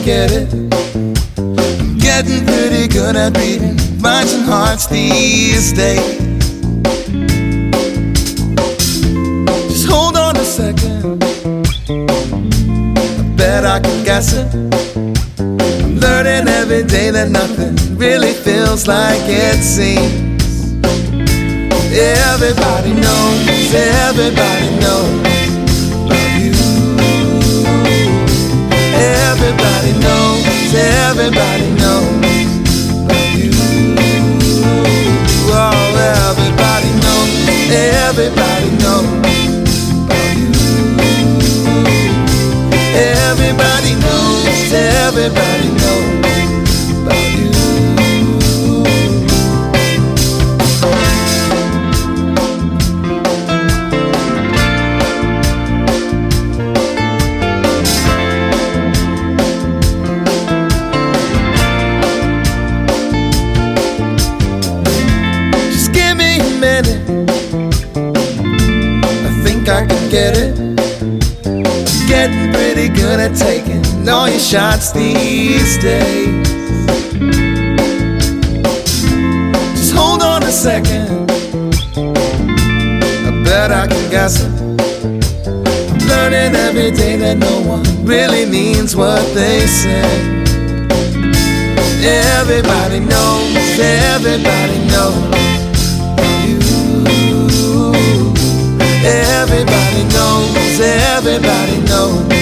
get it. I'm getting pretty good at reading minds and hearts these days. Just hold on a second, I bet I can guess it. I'm learning every day that nothing really feels like it seems. Everybody knows, everybody knows about you. Everybody knows, everybody knows about you. Oh, everybody knows, everybody knows about you. Everybody knows, everybody knows about you. I can get it. I'm getting pretty good at taking all your shots these days. Just hold on a second, I bet I can guess it. I'm learning every day that no one really means what they say. Everybody knows, everybody knows you. Everybody knows, everybody knows